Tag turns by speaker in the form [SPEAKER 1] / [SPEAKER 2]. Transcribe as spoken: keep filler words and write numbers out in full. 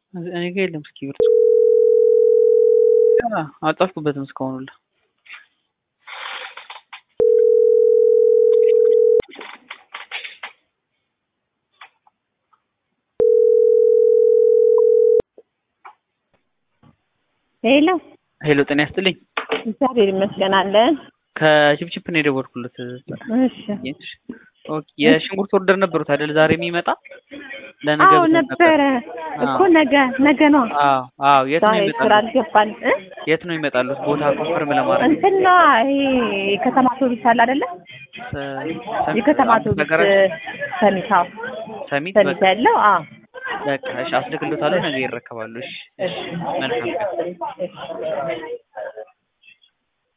[SPEAKER 1] እኔ ጋር የለም እስክሪብቶ አልጻፍኩበትም እስካሁን ሁላ
[SPEAKER 2] ሄሎ
[SPEAKER 1] ሄሎ ጤና ይስጥልኝ
[SPEAKER 2] እግዚአብሔር ይመስገን አለን
[SPEAKER 1] ከቺፕቺፕ ነው የደወልኩለት
[SPEAKER 2] እሺ
[SPEAKER 1] ኦኬ የሽንኩርት ኦርደር ነበሩት አይደል ዛሬ የሚመጣ ለነገ
[SPEAKER 2] አዎ ነበረ እኮ ነገ ነገ ነው
[SPEAKER 1] አዎ አዎ የት ነው ይመጣሉ
[SPEAKER 2] አልገባን
[SPEAKER 1] የት ነው ይመጣሉ ቦታ ኮንፈርም ለማድረግ
[SPEAKER 2] እንትና ይሄ የከተማ አውቶቡስ አለ አይደለ የከተማ አውቶቡስ ሰሚታው
[SPEAKER 1] ሰሚት
[SPEAKER 2] ሰሚት ያለው አዎ
[SPEAKER 1] በቃ እሺ አስልክልዎታለሁ ነገ ይረከባሉ እሺ መልካም